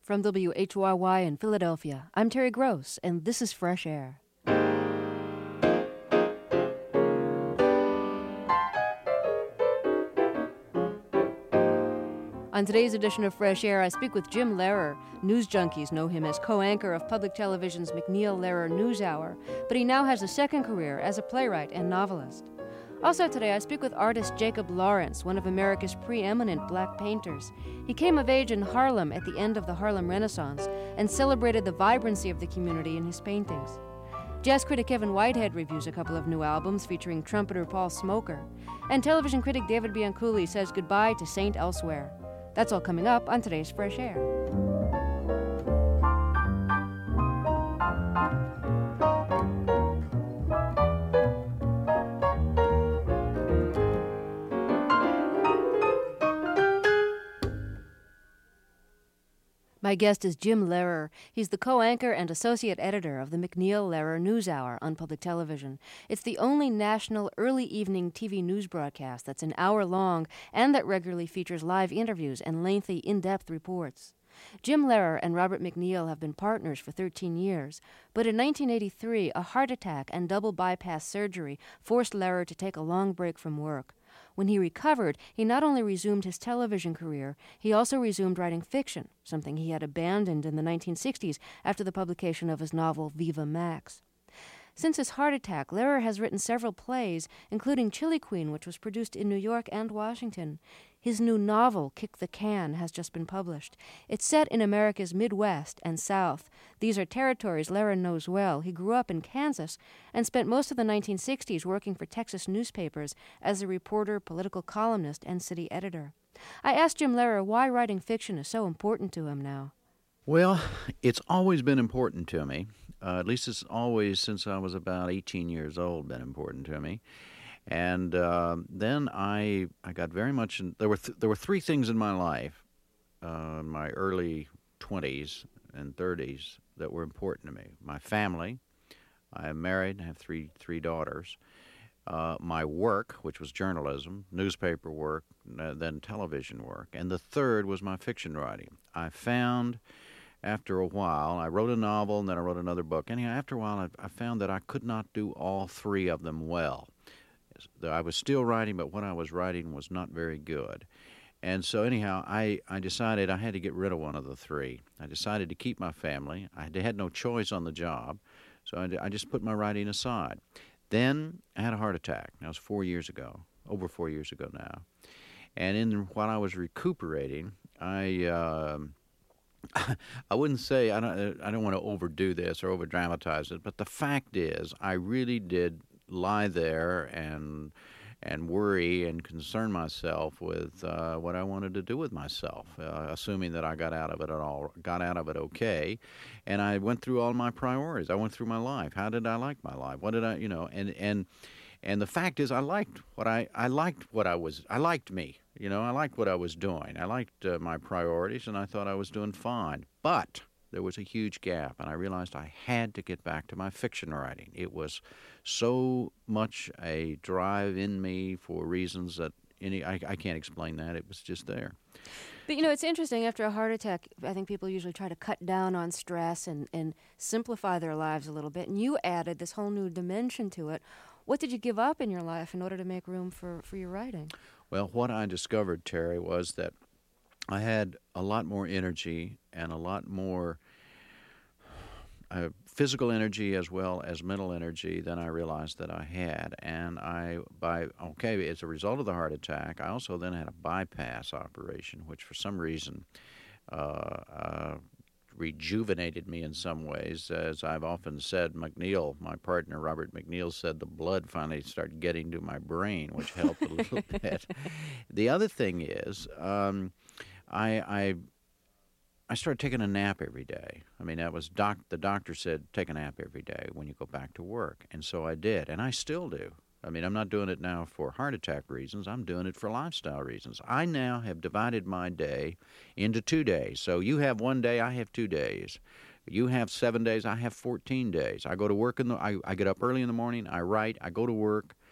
From WHYY in Philadelphia, I'm Terry Gross, and this is Fresh Air. On today's edition of Fresh Air, I speak with Jim Lehrer. News junkies know him as co-anchor of public television's MacNeil-Lehrer NewsHour, but he now has a second career as a playwright and novelist. Also today, I speak with artist Jacob Lawrence, one of America's preeminent black painters. He came of age in Harlem at the end of the Harlem Renaissance and celebrated the vibrancy of the community in his paintings. Jazz critic Kevin Whitehead reviews a couple of new albums featuring trumpeter Paul Smoker. And television critic David Bianculli says goodbye to Saint Elsewhere. That's all coming up on today's Fresh Air. My guest is Jim Lehrer. He's the co-anchor and associate editor of the MacNeil-Lehrer NewsHour on public television. It's the only national early evening TV news broadcast that's an hour long and that regularly features live interviews and lengthy, in-depth reports. Jim Lehrer and Robert MacNeil have been partners for 13 years, but in 1983, a heart attack and double bypass surgery forced Lehrer to take a long break from work. When he recovered, he not only resumed his television career, he also resumed writing fiction, something he had abandoned in the 1960s after the publication of his novel Viva Max. Since his heart attack, Lehrer has written several plays, including Chili Queen, which was produced in New York and Washington. His new novel, Kick the Can, has just been published. It's set in America's Midwest and South. These are territories Lehrer knows well. He grew up in Kansas and spent most of the 1960s working for Texas newspapers as a reporter, political columnist, and city editor. I asked Jim Lehrer why writing fiction is so important to him now. Well, it's always been important to me. At least it's always, since I was about 18 years old, been important to me. And then I got very much there were three things in my life, my early 20s and 30s, that were important to me. My family. I am married and have three daughters. My work, which was journalism, newspaper work, then television work. And the third was my fiction writing. I found, after a while, I wrote a novel and then I wrote another book. Anyhow, after a while, I found that I could not do all three of them well. I was still writing, but what I was writing was not very good. And so anyhow, I decided I had to get rid of one of the three. I decided to keep my family. I had no choice on the job, so I just put my writing aside. Then I had a heart attack. That was 4 years ago, over 4 years ago now. And while I was recuperating, I wouldn't say, I don't want to overdo this or over-dramatize it, but the fact is I really did lie there and worry and concern myself with what I wanted to do with myself, assuming that I got out of it okay. And I went through all my priorities. I went through my life. How did I like my life? What did I, and the fact is I liked me. I liked what I was doing. I liked my priorities, and I thought I was doing fine. But there was a huge gap, and I realized I had to get back to my fiction writing. It was so much a drive in me for reasons that I can't explain that. It was just there. But, it's interesting. After a heart attack, I think people usually try to cut down on stress and simplify their lives a little bit. And you added this whole new dimension to it. What did you give up in your life in order to make room for your writing? Well, what I discovered, Terry, was that I had a lot more energy and a lot more physical energy as well as mental energy than I realized that I had. And as a result of the heart attack, I also then had a bypass operation, which for some reason rejuvenated me in some ways. As I've often said, MacNeil, my partner, Robert MacNeil, said the blood finally started getting to my brain, which helped a little bit. The other thing is I started taking a nap every day. I mean, that was the doctor said, take a nap every day when you go back to work. And so I did, and I still do. I mean, I'm not doing it now for heart attack reasons. I'm doing it for lifestyle reasons. I now have divided my day into 2 days. So you have 1 day, I have 2 days. You have 7 days, I have 14 days. I go to work I get up early in the morning, I write, I go to work.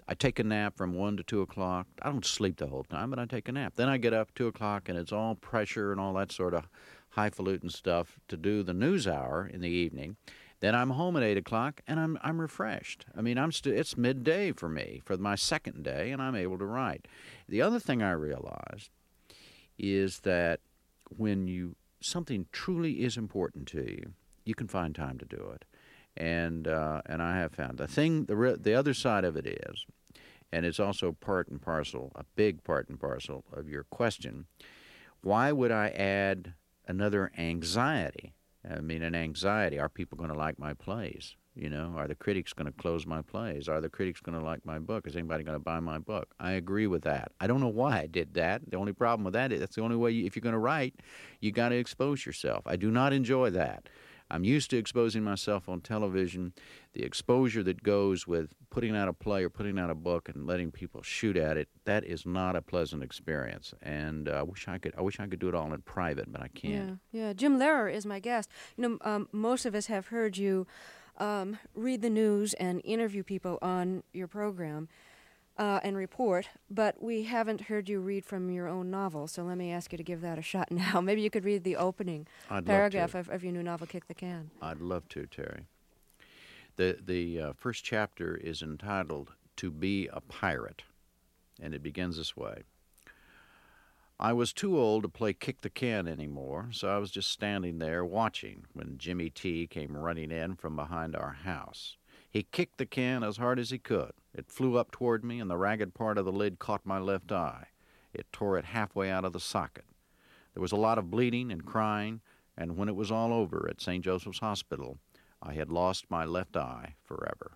I take a nap from 1 to 2 o'clock. I don't sleep the whole time, but I take a nap. Then I get up 2 o'clock, and it's all pressure and all that sort of highfalutin stuff to do the news hour in the evening. Then I'm home at 8 o'clock, and I'm refreshed. I mean, it's midday for me for my second day, and I'm able to write. The other thing I realized is that when something truly is important to you, you can find time to do it. And I have found the other side of it is, and it's also part and parcel, a big part and parcel of your question, why would I add another anxiety? I mean, an anxiety, are people going to like my plays? You know, are the critics going to close my plays? Are the critics going to like my book? Is anybody going to buy my book? I agree with that. I don't know why I did that. The only problem with that is that's the only way, if you're going to write, you got to expose yourself. I do not enjoy that. I'm used to exposing myself on television. The exposure that goes with putting out a play or putting out a book and letting people shoot at it, that is not a pleasant experience. And I wish I could do it all in private, but I can't. Yeah. Jim Lehrer is my guest. You know, most of us have heard you read the news and interview people on your program and report, but we haven't heard you read from your own novel, so let me ask you to give that a shot now. Maybe you could read the opening paragraph of your new novel, Kick the Can. I'd love to, Terry. The first chapter is entitled To Be a Pirate, and it begins this way. I was too old to play kick the can anymore, so I was just standing there watching when Jimmy T came running in from behind our house. He kicked the can as hard as he could. It flew up toward me, and the ragged part of the lid caught my left eye. It tore it halfway out of the socket. There was a lot of bleeding and crying, and when it was all over at St. Joseph's Hospital, I had lost my left eye forever.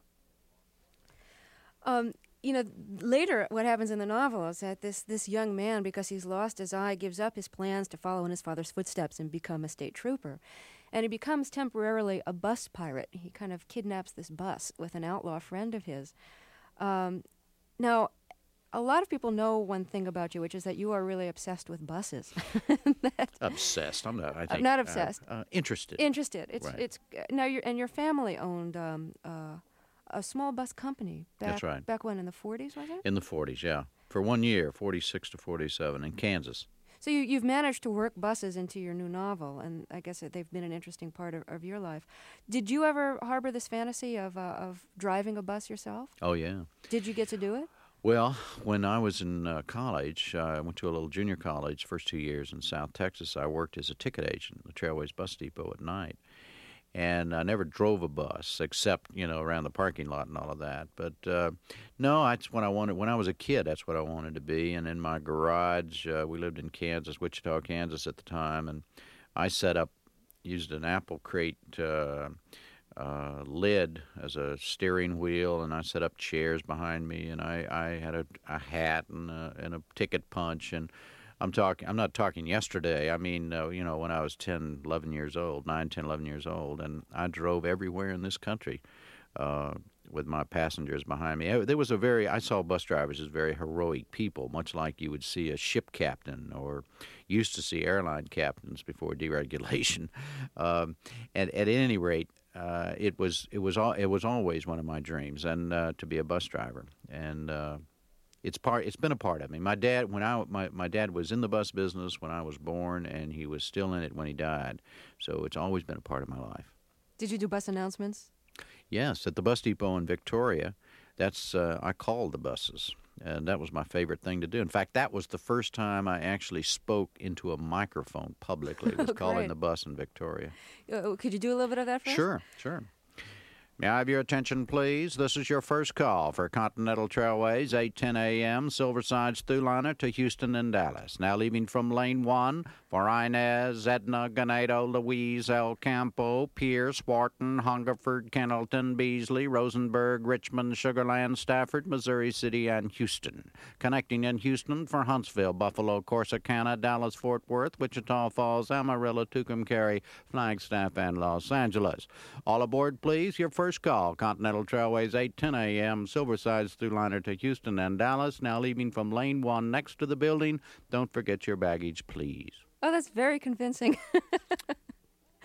You know, later what happens in the novel is that this young man, because he's lost his eye, gives up his plans to follow in his father's footsteps and become a state trooper. And he becomes temporarily a bus pirate. He kind of kidnaps this bus with an outlaw friend of his. Now, a lot of people know one thing about you, which is that you are really obsessed with buses. Obsessed? I'm not. I think not obsessed. Interested. Interested. Right. Now your family owned a small bus company. That's right. Back when, in the 40s, was it? In the 40s, yeah. For 1 year, 46 to 47, in Kansas. So you've managed to work buses into your new novel, and I guess they've been an interesting part of your life. Did you ever harbor this fantasy of driving a bus yourself? Oh, yeah. Did you get to do it? Well, when I was in college, I went to a little junior college, first 2 years in South Texas. I worked as a ticket agent at the Trailways Bus Depot at night. And I never drove a bus except, around the parking lot and all of that. But no, that's what I wanted. When I was a kid, that's what I wanted to be. And in my garage, we lived in Kansas, Wichita, Kansas at the time, and I used an apple crate lid as a steering wheel, and I set up chairs behind me, and I had a hat and a ticket punch, and I'm not talking yesterday. I mean, when I was 10, 11 years old, and I drove everywhere in this country with my passengers behind me. I saw bus drivers as very heroic people, much like you would see a ship captain or used to see airline captains before deregulation. And at any rate, it was always one of my dreams, and to be a bus driver. And it's been a part of me. My dad, my dad was in the bus business when I was born, and he was still in it when he died. So it's always been a part of my life. Did you do bus announcements? Yes, at the bus depot in Victoria. I called the buses, and that was my favorite thing to do. In fact, that was the first time I actually spoke into a microphone publicly. Was calling the bus in Victoria. Could you do a little bit of that for us? Sure. May I have your attention, please? This is your first call for Continental Trailways, 8:10 a.m., Silversides Thru-Liner to Houston and Dallas. Now leaving from Lane 1 for Inez, Edna, Ganado, Louise, El Campo, Pierce, Wharton, Hungerford, Kennelton, Beasley, Rosenberg, Richmond, Sugar Land, Stafford, Missouri City, and Houston. Connecting in Houston for Huntsville, Buffalo, Corsicana, Dallas, Fort Worth, Wichita Falls, Amarillo, Tucumcari, Flagstaff, and Los Angeles. All aboard, please. Your first call, Continental Trailways, 8:10 a.m., Silversides Thru-Liner to Houston and Dallas. Now leaving from Lane 1 next to the building. Don't forget your baggage, please. Oh, that's very convincing.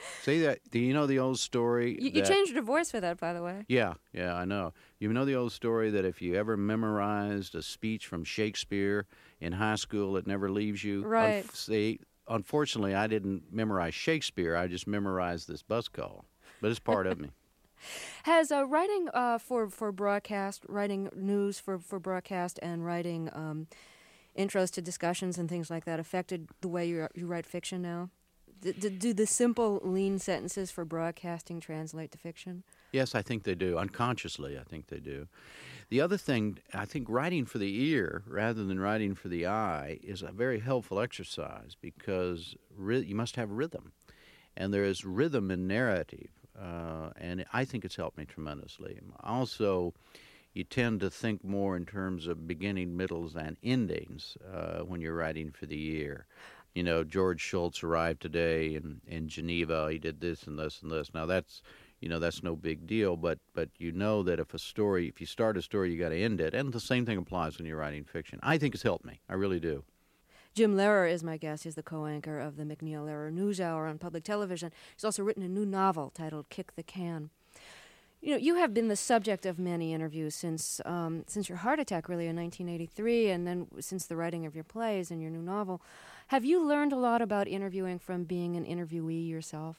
See that? Do you know the old story? You changed your voice for that, by the way. Yeah, I know. You know the old story that if you ever memorized a speech from Shakespeare in high school, it never leaves you? Right. See, unfortunately, I didn't memorize Shakespeare. I just memorized this buzz call. But it's part of me. Has writing for broadcast, writing news for broadcast, and writing intros to discussions and things like that affected the way you write fiction now? Do the simple, lean sentences for broadcasting translate to fiction? Yes, I think they do. Unconsciously, I think they do. The other thing, I think writing for the ear rather than writing for the eye is a very helpful exercise because you must have rhythm. And there is rhythm in narrative. And I think it's helped me tremendously. Also, you tend to think more in terms of beginning, middles, and endings when you're writing for the ear. You know, George Shultz arrived today in Geneva. He did this and this and this. Now that's no big deal, but you know that if you start a story, you got to end it. And the same thing applies when you're writing fiction. I think it's helped me. I really do. Jim Lehrer is my guest. He's the co-anchor of the MacNeil Lehrer NewsHour on public television. He's also written a new novel titled Kick the Can. You know, you have been the subject of many interviews since your heart attack, really, in 1983, and then since the writing of your plays and your new novel. Have you learned a lot about interviewing from being an interviewee yourself?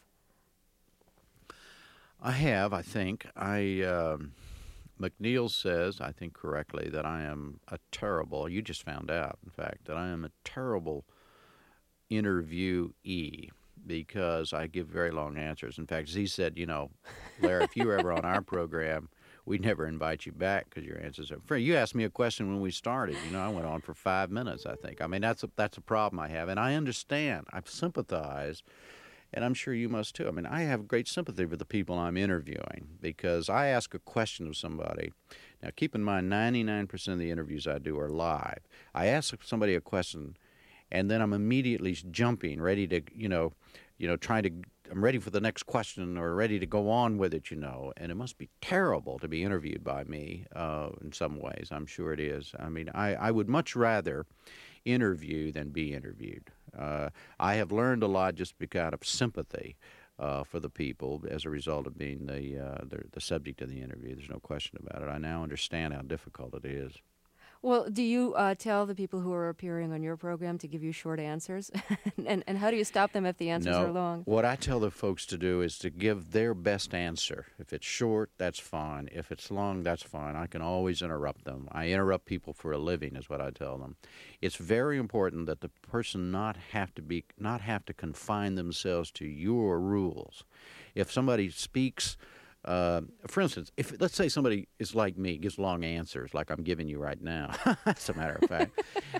I have, I think. MacNeil says, I think correctly, that I am you just found out, in fact, that I am a terrible interviewee because I give very long answers. In fact, Z said, Larry, if you were ever on our program, we'd never invite you back because your answers are free. You asked me a question when we started. I went on for 5 minutes, I think. I mean, that's a problem I have, and I understand. I sympathize. And I'm sure you must too. I mean, I have great sympathy for the people I'm interviewing because I ask a question of somebody. Now, keep in mind, 99% of the interviews I do are live. I ask somebody a question, and then I'm immediately jumping, ready to, I'm ready for the next question or ready to go on with it, And it must be terrible to be interviewed by me in some ways. I'm sure it is. I mean, I would much rather interview than be interviewed. I have learned a lot just out of sympathy for the people as a result of being the subject of the interview. There's no question about it. I now understand how difficult it is. Well, do you tell the people who are appearing on your program to give you short answers? and how do you stop them if the answers are long? What I tell the folks to do is to give their best answer. If it's short, that's fine. If it's long, that's fine. I can always interrupt them. I interrupt people for a living is what I tell them. It's very important that the person not have to confine themselves to your rules. If somebody speaks... for instance, let's say somebody is like me, gives long answers like I'm giving you right now, as a matter of fact,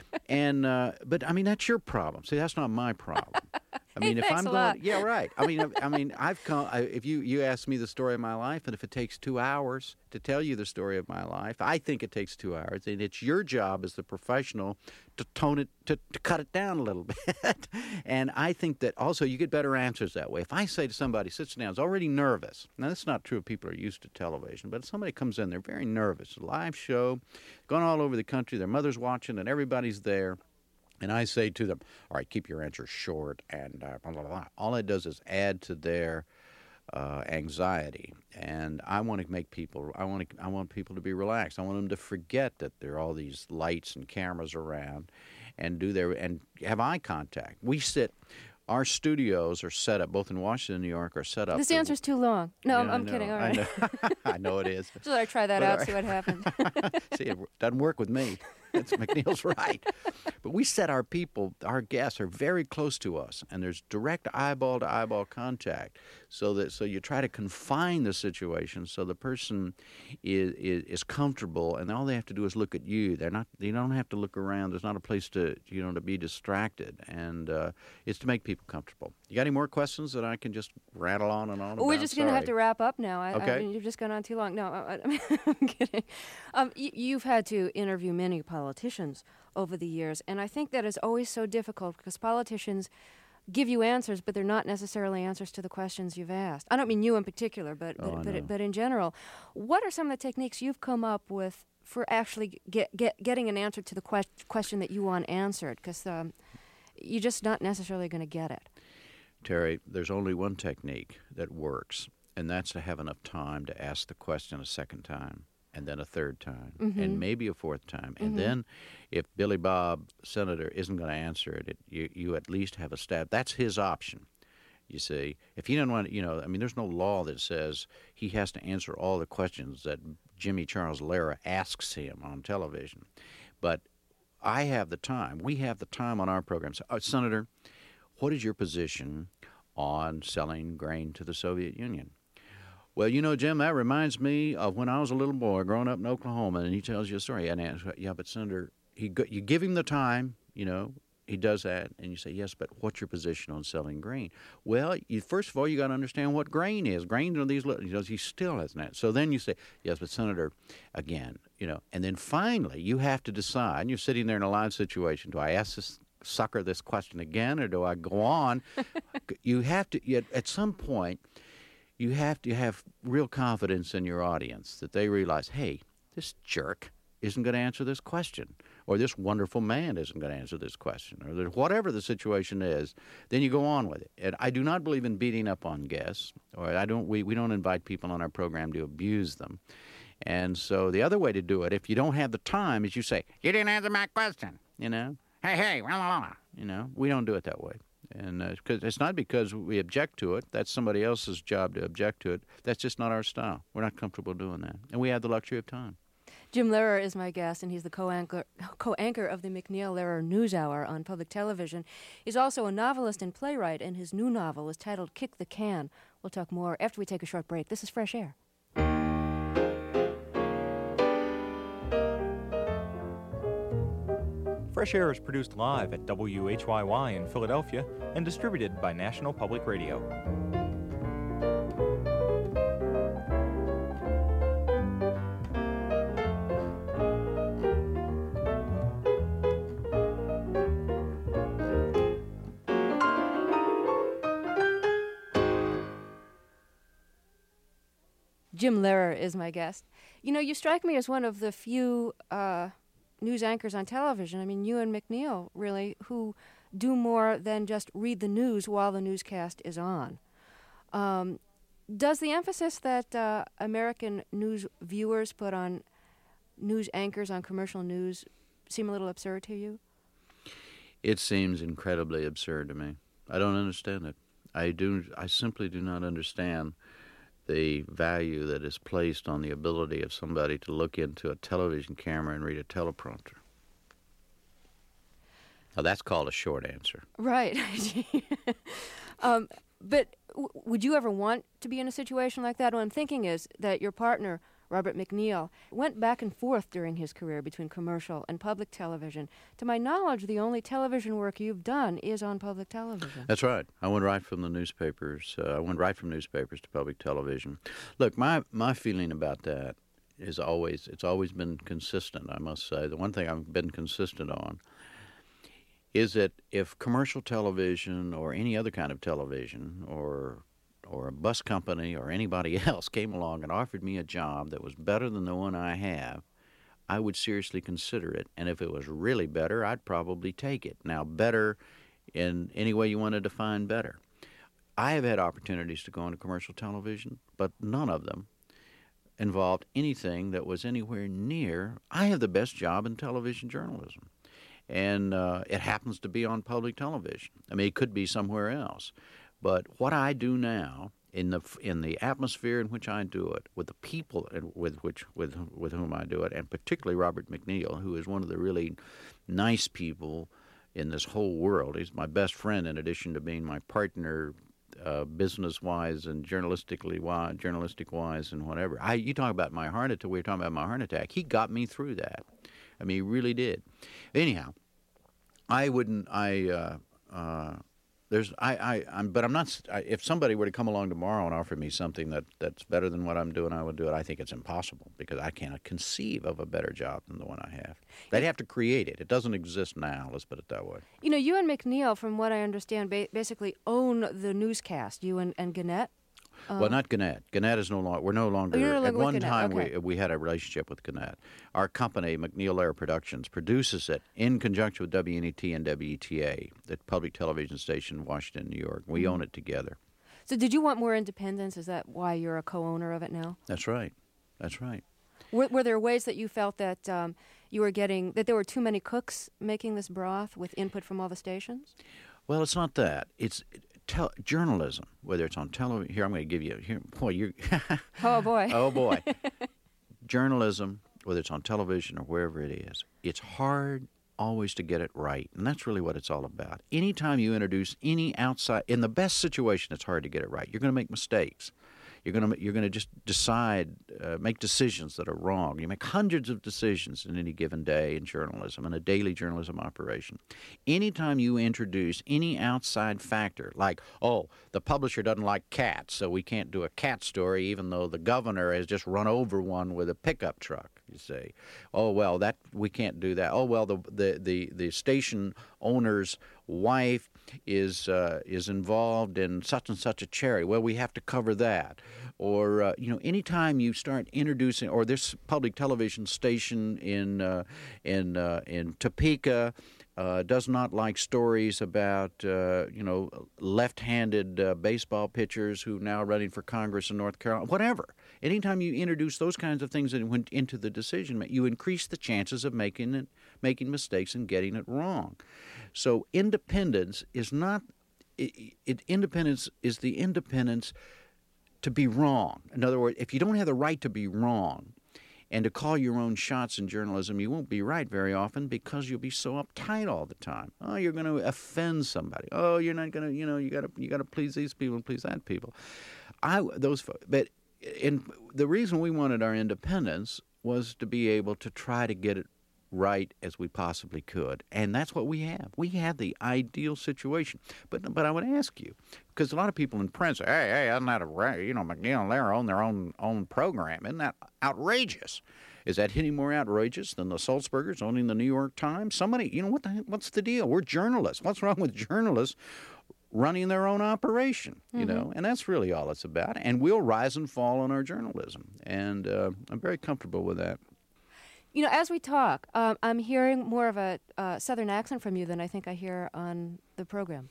but I mean that's your problem. See, that's not my problem. I mean, if I'm going, yeah, right. I mean, I've come. If you ask me the story of my life, and if it takes 2 hours to tell you the story of my life, I think it takes 2 hours, and it's your job as the professional to tone it, to cut it down a little bit. And I think that also you get better answers that way. If I say to somebody sits down, is already nervous. Now that's not true if people are used to television, but if somebody comes in, they're very nervous. A live show, going all over the country, their mother's watching, and everybody's there. And I say to them, all right, keep your answers short, and blah, blah, blah. All it does is add to their anxiety. And I want to make people, I want people to be relaxed. I want them to forget that there are all these lights and cameras around and and have eye contact. Our studios are set up, both in Washington and New York, are set up. This answer's too long. No, yeah, I'm kidding. All right. I know it is. Just I try that out, see what happens. See, it doesn't work with me. MacNeil's right. But we set our guests are very close to us, and there's direct eyeball-to-eyeball contact, so you try to confine the situation so the person is comfortable, and all they have to do is look at you. They don't have to look around. There's not a place to be distracted, and it's to make people comfortable. You got any more questions that I can just rattle on and on? We're just going to have to wrap up now. Okay. I mean, you've just gone on too long. No, I'm kidding. You've had to interview many politicians over the years, and I think that is always so difficult because politicians give you answers, but they're not necessarily answers to the questions you've asked. I don't mean you in particular, but in general. What are some of the techniques you've come up with for actually getting an answer to the question that you want answered? Because you're just not necessarily going to get it. Terry, there's only one technique that works, and that's to have enough time to ask the question a second time, and then a third time, and maybe a fourth time. And then if Billy Bob, Senator, isn't going to answer it, you at least have a stab. That's his option, you see. If he doesn't want to, I mean, there's no law that says he has to answer all the questions that Jimmy Charles Lehrer asks him on television. But I have the time. We have the time on our program. So, Senator, what is your position on selling grain to the Soviet Union? Well, Jim, that reminds me of when I was a little boy growing up in Oklahoma, and he tells you a story. And I answer, yeah, but Senator, you give him the time, he does that, and you say, yes, but what's your position on selling grain? Well, first of all, you got to understand what grain is. Grain are these little, he still hasn't answered. So then you say, yes, but Senator, again, and then finally you have to decide, and you're sitting there in a live situation, do I ask this sucker this question again, or do I go on? You have to, at some point, you have to have real confidence in your audience that they realize, hey, this jerk isn't going to answer this question, or this wonderful man isn't going to answer this question, or whatever the situation is. Then you go on with it. And I do not believe in beating up on guests, or we don't invite people on our program to abuse them. And so the other way to do it, if you don't have the time, is you say, you didn't answer my question, Hey, blah, blah, blah. We don't do it that way. And cause it's not because we object to it. That's somebody else's job to object to it. That's just not our style. We're not comfortable doing that. And we have the luxury of time. Jim Lehrer is my guest, and he's the co-anchor of the MacNeil-Lehrer NewsHour on public television. He's also a novelist and playwright, and his new novel is titled Kick the Can. We'll talk more after we take a short break. This is Fresh Air. Fresh Air is produced live at WHYY in Philadelphia and distributed by National Public Radio. Jim Lehrer is my guest. You strike me as one of the few news anchors on television, I mean, you and MacNeil, really, who do more than just read the news while the newscast is on. Does the emphasis that American news viewers put on news anchors on commercial news seem a little absurd to you? It seems incredibly absurd to me. I don't understand it. I simply do not understand the value that is placed on the ability of somebody to look into a television camera and read a teleprompter. Now, that's called a short answer. Right. But would you ever want to be in a situation like that? What I'm thinking is that your partner, Robert MacNeil, went back and forth during his career between commercial and public television. To my knowledge, the only television work you've done is on public television. That's right. I went right from the newspapers. I went right from newspapers to public television. Look, my feeling about that is it's always been consistent, I must say. The one thing I've been consistent on is that if commercial television or any other kind of television or a bus company or anybody else came along and offered me a job that was better than the one I have, I would seriously consider it. And if it was really better, I'd probably take it. Now, better in any way you want to define better. I have had opportunities to go into commercial television, but none of them involved anything that was anywhere near. I have the best job in television journalism. And it happens to be on public television. I mean, it could be somewhere else. But what I do now, in the atmosphere in which I do it, with the people with whom I do it, and particularly Robert MacNeil, who is one of the really nice people in this whole world. He's my best friend in addition to being my partner, business-wise and journalistic-wise and whatever. You talk about my heart attack. We were talking about my heart attack. He got me through that. I mean, he really did. Anyhow, but I'm not. If somebody were to come along tomorrow and offer me something that's better than what I'm doing, I would do it. I think it's impossible because I cannot conceive of a better job than the one I have. They'd have to create it. It doesn't exist now. Let's put it that way. You and MacNeil, from what I understand, basically own the newscast. You and Gannett. Well, not Gannett. Gannett is no longer. We're no longer. You're no longer at with one Gannett, time, okay. we had a relationship with Gannett. Our company, McNeil-Lehrer Productions, produces it in conjunction with WNET and WETA, the public television station in Washington, New York. We own it together. So did you want more independence? Is that why you're a co-owner of it now? That's right. That's right. Were there ways that you felt that you were getting, that there were too many cooks making this broth with input from all the stations? Well, it's not that. It's journalism, whether it's on television. Here, I'm going to give you. Here, boy, you. Oh, boy. Oh, boy. Journalism, whether it's on television or wherever it is, it's hard always to get it right, and that's really what it's all about. Anytime you introduce any outside, in the best situation, it's hard to get it right. You're going to make mistakes. You're going to just decide, make decisions that are wrong. You make hundreds of decisions in any given day in journalism, in a daily journalism operation. Anytime you introduce any outside factor, like, oh, the publisher doesn't like cats, so we can't do a cat story, even though the governor has just run over one with a pickup truck. You say, oh well, that we can't do that. Oh well, the station owner's wife is involved in such and such a charity. Well, we have to cover that. Or anytime you start introducing, or this public television station in Topeka does not like stories about left-handed baseball pitchers who are now running for Congress in North Carolina. Whatever. Anytime you introduce those kinds of things into the decision, you increase the chances of making mistakes and getting it wrong. So independence is not. Independence is the independence to be wrong. In other words, if you don't have the right to be wrong and to call your own shots in journalism, you won't be right very often because you'll be so uptight all the time. Oh, you're going to offend somebody. Oh, you're not going to, you got to please these people and please that people. But the reason we wanted our independence was to be able to try to get it right as we possibly could, and that's what we have. We have the ideal situation. But I would ask you, because a lot of people in print say, "Hey, isn't that McNeil-Lehrer own their own program? Isn't that outrageous? Is that any more outrageous than the Sulzbergers owning the New York Times? Somebody, what's the deal? We're journalists. What's wrong with journalists running their own operation? And that's really all it's about. And we'll rise and fall on our journalism, and I'm very comfortable with that." As we talk, I'm hearing more of a Southern accent from you than I think I hear on the program.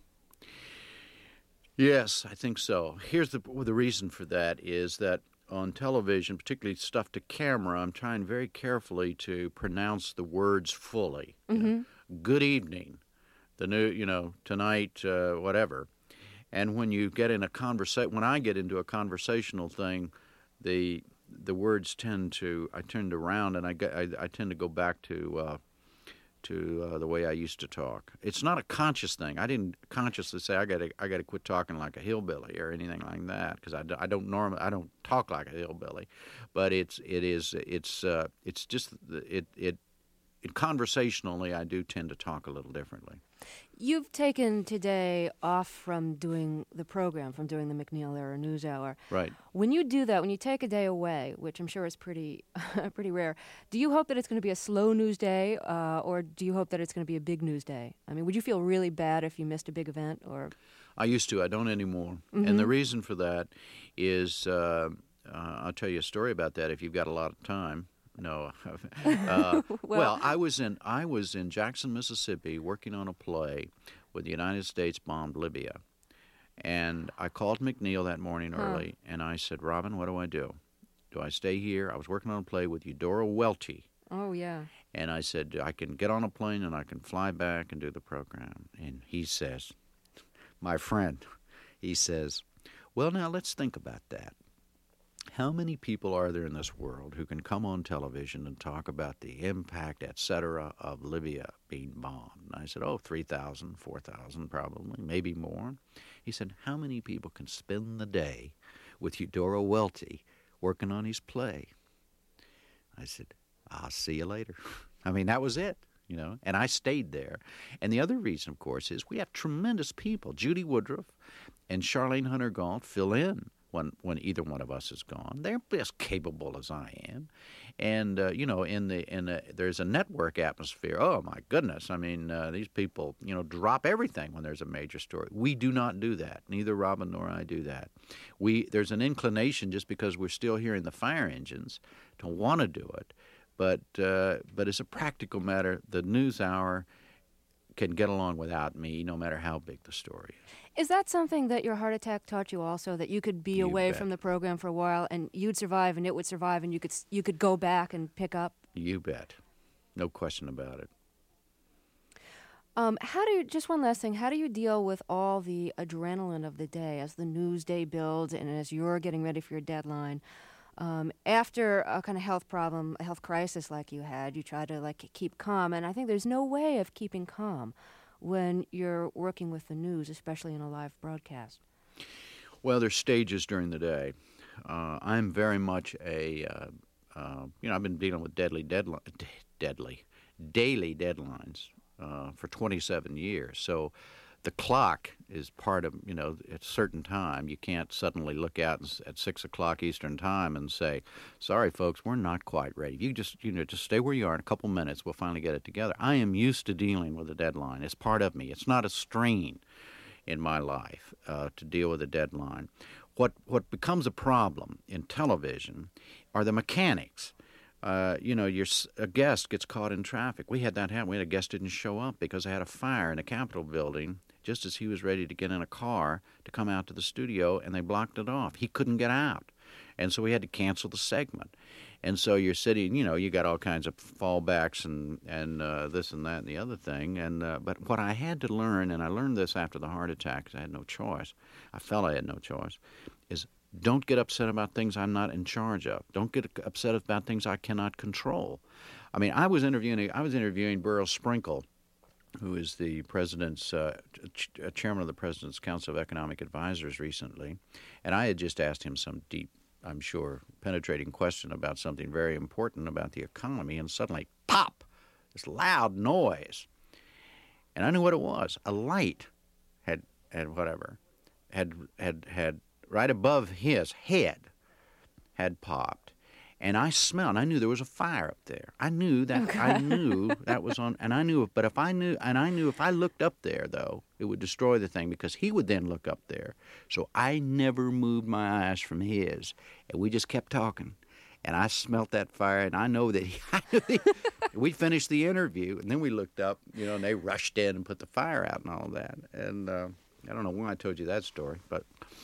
Yes, I think so. Here's the reason for that is that on television, particularly stuff to camera, I'm trying very carefully to pronounce the words fully. Good evening, tonight, whatever. And when you get in when I get into a conversational thing, the words tend to around, and I tend to go back to the way I used to talk. It's not a conscious thing. I didn't consciously say I got to quit talking like a hillbilly or anything like that, because I don't talk like a hillbilly, but conversationally I do tend to talk a little differently. You've taken today off from doing the program, from doing the McNeil-Lehrer NewsHour. Right. When you do that, when you take a day away, which I'm sure is pretty rare, do you hope that it's going to be a slow news day, or do you hope that it's going to be a big news day? I mean, would you feel really bad if you missed a big event? Or I used to. I don't anymore. And the reason for that is, I'll tell you a story about that if you've got a lot of time. No. Well, I was in Jackson, Mississippi, working on a play when the United States bombed Libya. And I called McNeil that morning early, and I said, "Robin, what do I do? Do I stay here?" I was working on a play with Eudora Welty. Oh, yeah. And I said, "I can get on a plane and I can fly back and do the program." And he says, my friend, he says, "Well, now let's think about that. How many people are there in this world who can come on television and talk about the impact, et cetera, of Libya being bombed?" And I said, 3,000, 4,000 probably, maybe more. He said, "How many people can spend the day with Eudora Welty working on his play?" I said, "I'll see you later." I mean, that was it, and I stayed there. And the other reason, of course, is we have tremendous people. Judy Woodruff and Charlene Hunter Gault fill in when either one of us is gone. They're as capable as I am, and there's a network atmosphere. Oh my goodness! I mean, these people drop everything when there's a major story. We do not do that. Neither Robin nor I do that. There's an inclination just because we're still hearing the fire engines to want to do it, but as a practical matter, the NewsHour can get along without me, no matter how big the story is. Is that something that your heart attack taught you also, that you could be away from the program for a while and you'd survive and it would survive and you could go back and pick up? You bet. No question about it. Just one last thing, how do you deal with all the adrenaline of the day as the news day builds and as you're getting ready for your deadline? After a kind of health problem, a health crisis like you had, you try to keep calm, and I think there's no way of keeping calm when you're working with the news, especially in a live broadcast. Well, there's stages during the day. I'm very much I've been dealing with daily deadlines for 27 years. So the clock is part of, at a certain time. You can't suddenly look out at 6 o'clock Eastern time and say, sorry, folks, we're not quite ready. You just stay where you are in a couple minutes. We'll finally get it together. I am used to dealing with a deadline. It's part of me. It's not a strain in my life to deal with a deadline. What becomes a problem in television are the mechanics. A guest gets caught in traffic. We had that happen. We had a guest didn't show up because they had a fire in the Capitol building just as he was ready to get in a car to come out to the studio, and they blocked it off. He couldn't get out, and so we had to cancel the segment. And so you're sitting, you got all kinds of fallbacks and this and that and the other thing. But what I had to learn, and I learned this after the heart attack because I had no choice, I felt I had no choice, is don't get upset about things I'm not in charge of. Don't get upset about things I cannot control. I mean, I was interviewing Burl Sprinkle, who is the president's chairman of the President's Council of Economic Advisors recently, and I had just asked him some deep, I'm sure, penetrating question about something very important about the economy, and suddenly, pop, this loud noise. And I knew what it was. A light had right above his head had popped. And I knew there was a fire up there. I knew that was on, and I knew if I looked up there, though, it would destroy the thing because he would then look up there. So I never moved my eyes from his, and we just kept talking. And I smelt that fire, and I know that we finished the interview, and then we looked up, and they rushed in and put the fire out and all that. And I don't know when I told you that story, but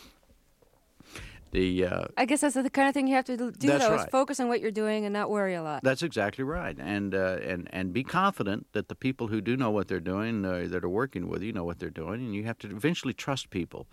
I guess that's the kind of thing you have to do, that's though, right. Is focus on what you're doing and not worry a lot. That's exactly right. And be confident that the people who do know what they're doing, that are working with you, know what they're doing, and you have to eventually trust people.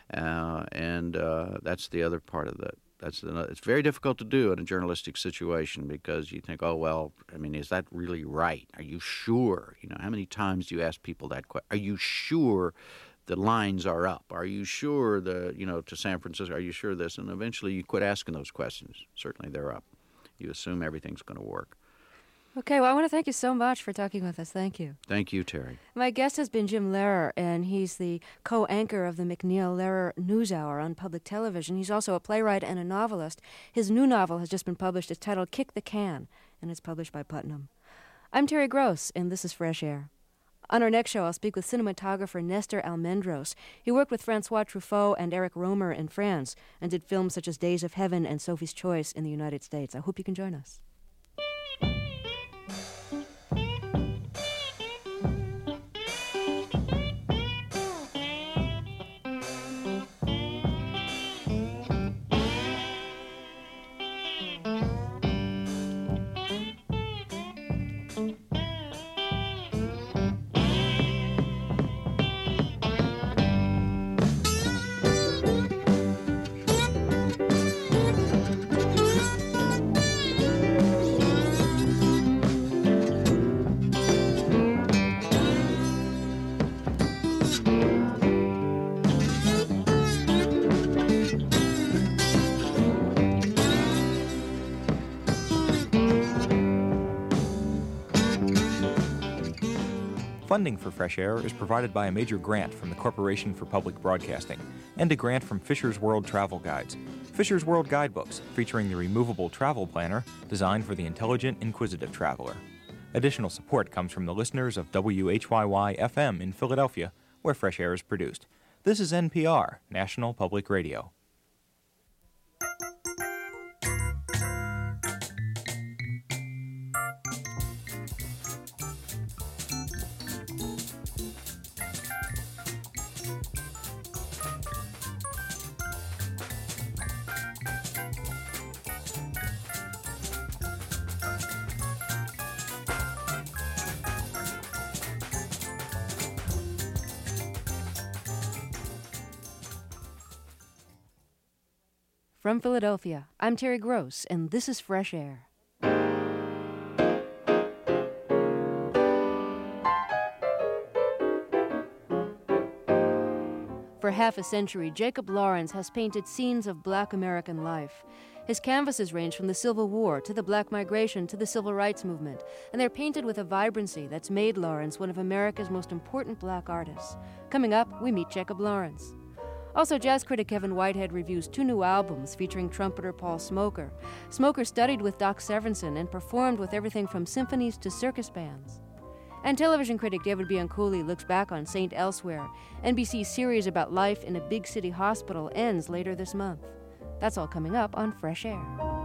That's the other part of that. It's very difficult to do in a journalistic situation because you think, oh, well, I mean, is that really right? Are you sure? How many times do you ask people that question? Are you sure the lines are up? Are you sure to San Francisco? Are you sure this? And eventually you quit asking those questions. Certainly they're up. You assume everything's going to work. Okay, well, I want to thank you so much for talking with us. Thank you. Thank you, Terry. My guest has been Jim Lehrer, and he's the co-anchor of the MacNeil-Lehrer NewsHour on public television. He's also a playwright and a novelist. His new novel has just been published. It's titled Kick the Can, and it's published by Putnam. I'm Terry Gross, and this is Fresh Air. On our next show, I'll speak with cinematographer Nestor Almendros. He worked with Francois Truffaut and Eric Romer in France and did films such as Days of Heaven and Sophie's Choice in the United States. I hope you can join us. Funding for Fresh Air is provided by a major grant from the Corporation for Public Broadcasting and a grant from Fisher's World Travel Guides, Fisher's World Guidebooks featuring the removable travel planner designed for the intelligent, inquisitive traveler. Additional support comes from the listeners of WHYY-FM in Philadelphia, where Fresh Air is produced. This is NPR, National Public Radio. From Philadelphia, I'm Terry Gross, and this is Fresh Air. For half a century, Jacob Lawrence has painted scenes of Black American life. His canvases range from the Civil War to the Black Migration to the Civil Rights Movement, and they're painted with a vibrancy that's made Lawrence one of America's most important Black artists. Coming up, we meet Jacob Lawrence. Also, jazz critic Kevin Whitehead reviews 2 new albums featuring trumpeter Paul Smoker. Smoker studied with Doc Severinsen and performed with everything from symphonies to circus bands. And television critic David Bianculli looks back on Saint Elsewhere. NBC's series about life in a big city hospital ends later this month. That's all coming up on Fresh Air.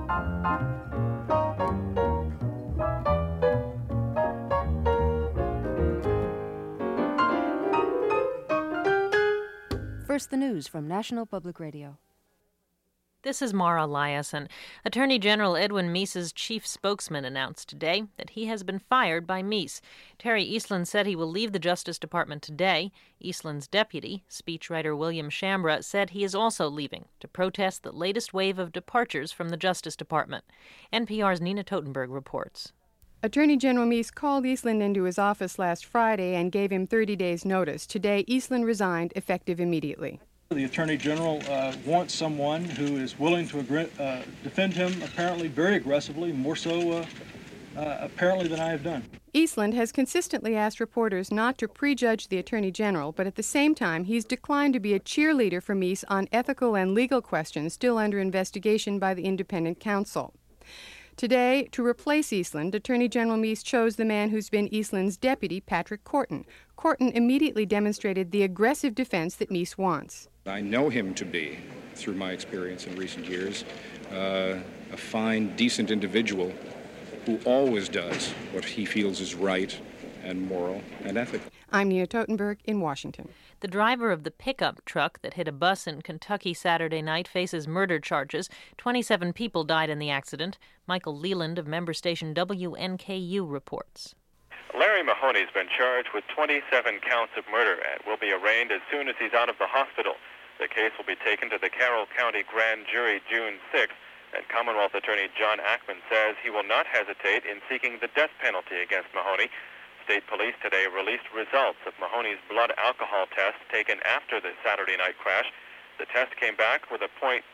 First, the news from National Public Radio. This is Mara Liasson. Attorney General Edwin Meese's chief spokesman announced today that he has been fired by Meese. Terry Eastland said he will leave the Justice Department today. Eastland's deputy, speechwriter William Shambra, said he is also leaving to protest the latest wave of departures from the Justice Department. NPR's Nina Totenberg reports. Attorney General Meese called Eastland into his office last Friday and gave him 30 days' notice. Today, Eastland resigned, effective immediately. The Attorney General wants someone who is willing to defend him, apparently very aggressively, more so apparently than I have done. Eastland has consistently asked reporters not to prejudge the Attorney General, but at the same time, he's declined to be a cheerleader for Meese on ethical and legal questions still under investigation by the independent counsel. Today, to replace Eastland, Attorney General Meese chose the man who's been Eastland's deputy, Patrick Corton. Corton immediately demonstrated the aggressive defense that Meese wants. I know him to be, through my experience in recent years, a fine, decent individual who always does what he feels is right and moral and ethical. I'm Nina Totenberg in Washington. The driver of the pickup truck that hit a bus in Kentucky Saturday night faces murder charges. 27 people died in the accident. Michael Leland of member station WNKU reports. Larry Mahoney's been charged with 27 counts of murder and will be arraigned as soon as he's out of the hospital. The case will be taken to the Carroll County Grand Jury June 6th, and Commonwealth Attorney John Ackman says he will not hesitate in seeking the death penalty against Mahoney. State police today released results of Mahoney's blood alcohol test taken after the Saturday night crash. The test came back with a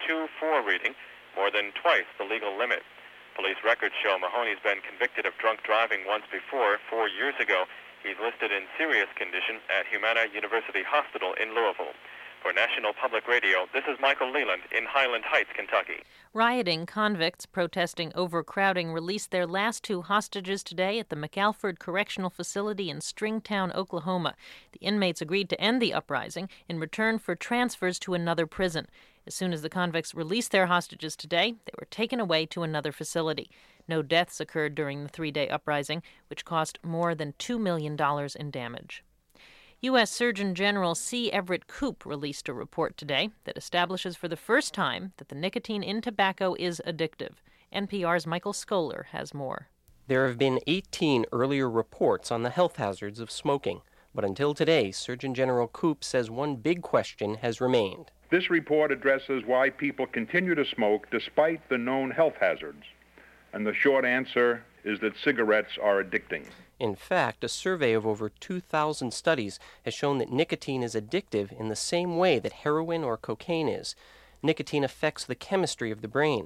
.24 reading, more than twice the legal limit. Police records show Mahoney's been convicted of drunk driving once before, 4 years ago. He's listed in serious condition at Humana University Hospital in Louisville. For National Public Radio, this is Michael Leland in Highland Heights, Kentucky. Rioting convicts protesting overcrowding released their last 2 hostages today at the McAlford Correctional Facility in Stringtown, Oklahoma. The inmates agreed to end the uprising in return for transfers to another prison. As soon as the convicts released their hostages today, they were taken away to another facility. No deaths occurred during the 3-day uprising, which cost more than $2 million in damage. U.S. Surgeon General C. Everett Koop released a report today that establishes for the first time that the nicotine in tobacco is addictive. NPR's Michael Scholar has more. There have been 18 earlier reports on the health hazards of smoking, but until today, Surgeon General Koop says one big question has remained. This report addresses why people continue to smoke despite the known health hazards, and the short answer is that cigarettes are addicting. In fact, a survey of over 2,000 studies has shown that nicotine is addictive in the same way that heroin or cocaine is. Nicotine affects the chemistry of the brain.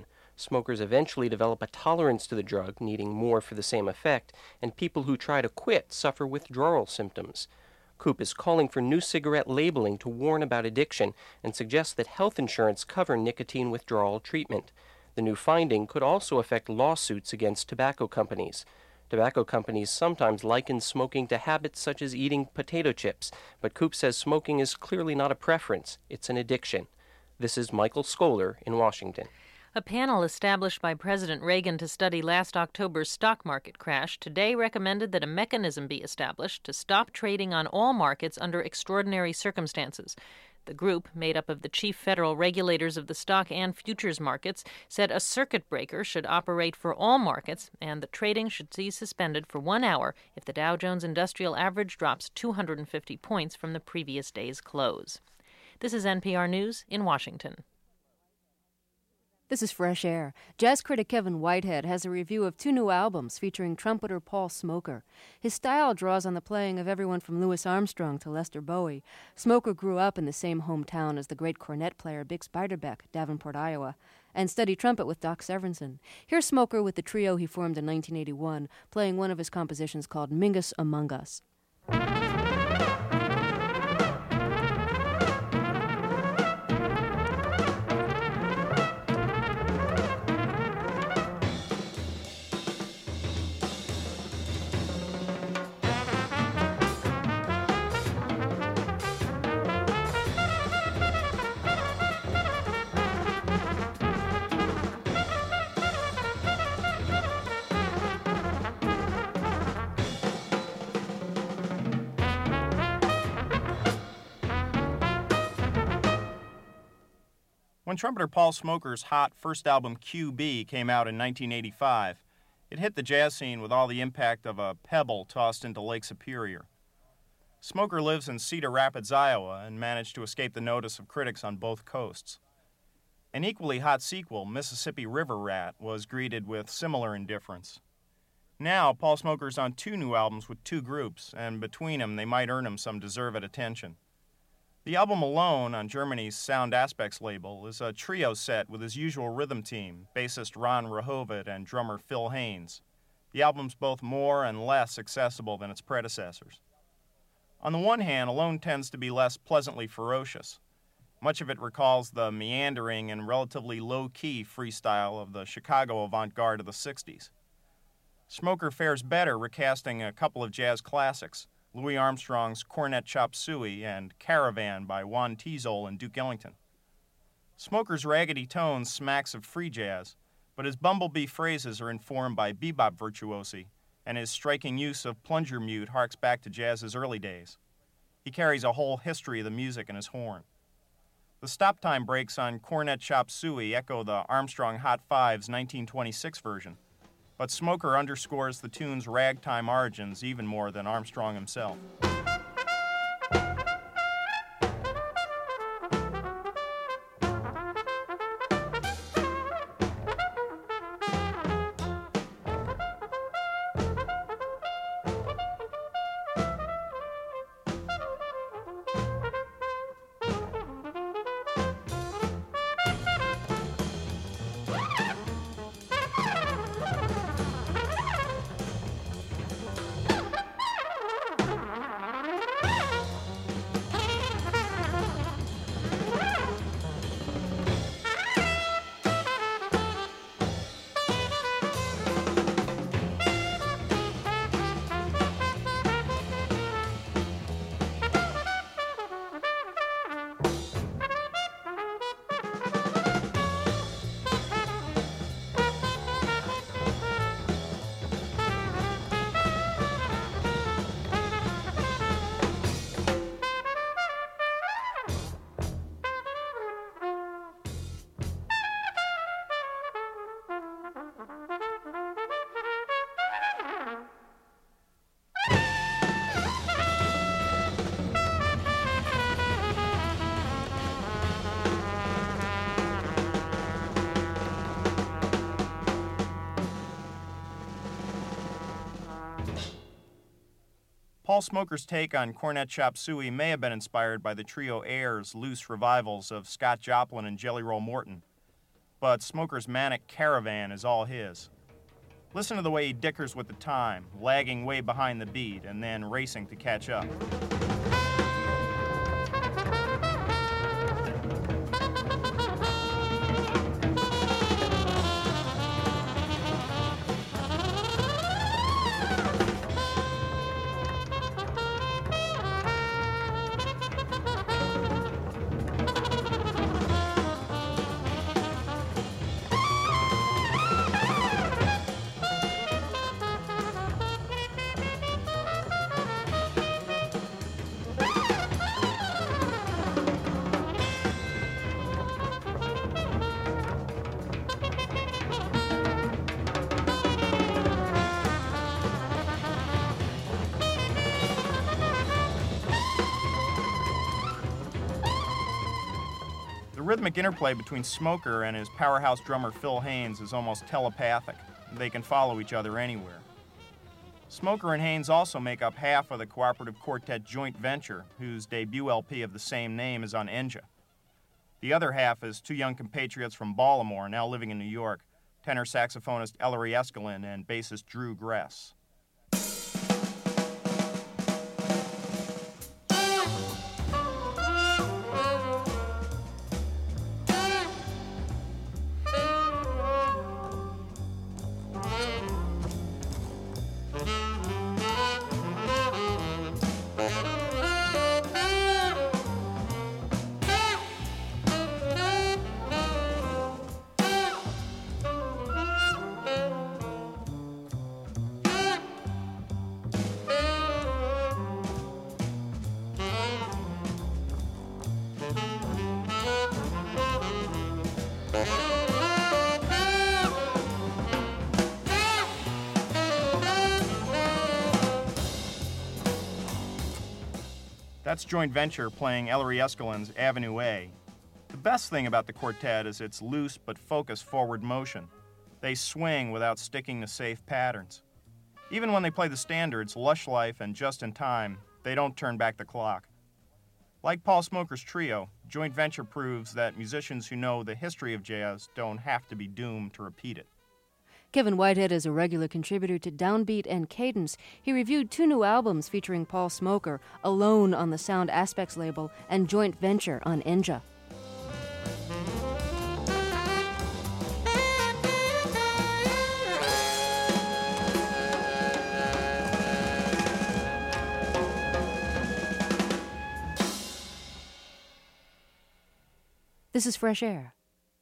Smokers eventually develop a tolerance to the drug, needing more for the same effect, and people who try to quit suffer withdrawal symptoms. Koop is calling for new cigarette labeling to warn about addiction and suggests that health insurance cover nicotine withdrawal treatment. The new finding could also affect lawsuits against tobacco companies. Tobacco companies sometimes liken smoking to habits such as eating potato chips, but Koop says smoking is clearly not a preference, it's an addiction. This is Michael Scholar in Washington. A panel established by President Reagan to study last October's stock market crash today recommended that a mechanism be established to stop trading on all markets under extraordinary circumstances. The group, made up of the chief federal regulators of the stock and futures markets, said a circuit breaker should operate for all markets and that trading should be suspended for 1 hour if the Dow Jones Industrial Average drops 250 points from the previous day's close. This is NPR News in Washington. This is Fresh Air. Jazz critic Kevin Whitehead has a review of 2 new albums featuring trumpeter Paul Smoker. His style draws on the playing of everyone from Louis Armstrong to Lester Bowie. Smoker grew up in the same hometown as the great cornet player Bix Beiderbecke, Davenport, Iowa, and studied trumpet with Doc Severinsen. Here's Smoker with the trio he formed in 1981, playing one of his compositions called Mingus Among Us. When trumpeter Paul Smoker's hot first album QB came out in 1985, it hit the jazz scene with all the impact of a pebble tossed into Lake Superior. Smoker lives in Cedar Rapids, Iowa, and managed to escape the notice of critics on both coasts. An equally hot sequel, Mississippi River Rat, was greeted with similar indifference. Now, Paul Smoker's on 2 new albums with 2 groups, and between them they might earn him some deserved attention. The album alone, on Germany's Sound Aspects label, is a trio set with his usual rhythm team, bassist Ron Rehovet and drummer Phil Haynes. The album's both more and less accessible than its predecessors. On the one hand, Alone tends to be less pleasantly ferocious. Much of it recalls the meandering and relatively low-key freestyle of the Chicago avant-garde of the 60s. Smoker fares better recasting a couple of jazz classics, Louis Armstrong's Cornet Chop Suey and Caravan by Juan Tizol and Duke Ellington. Smoker's raggedy tone smacks of free jazz, but his bumblebee phrases are informed by bebop virtuosi, and his striking use of plunger mute harks back to jazz's early days. He carries a whole history of the music in his horn. The stop time breaks on Cornet Chop Suey echo the Armstrong Hot Fives 1926 version, but Smoker underscores the tune's ragtime origins even more than Armstrong himself. Paul Smoker's take on Cornet Chop Suey may have been inspired by the trio Airs' loose revivals of Scott Joplin and Jelly Roll Morton. but Smoker's manic caravan is all his. Listen to the way he dickers with the time, lagging way behind the beat and then racing to catch up. The rhythmic interplay between Smoker and his powerhouse drummer Phil Haynes is almost telepathic. They can follow each other anywhere. Smoker and Haynes also make up half of the cooperative quartet joint venture, whose debut LP of the same name is on Enja. The other half is two young compatriots from Baltimore, now living in New York, tenor saxophonist Ellery Eskelin and bassist Drew Gress. That's joint venture playing Ellery Eskelin's Avenue A. The best thing about the quartet is its loose but focused forward motion. They swing without sticking to safe patterns. Even when they play the standards, Lush Life and Just in Time, they don't turn back the clock. Like Paul Smoker's trio, joint venture proves that musicians who know the history of jazz don't have to be doomed to repeat it. Kevin Whitehead is a regular contributor to Downbeat and Cadence. He reviewed two new albums featuring Paul Smoker, Alone on the Sound Aspects label and Joint Venture on Enja. This is Fresh Air.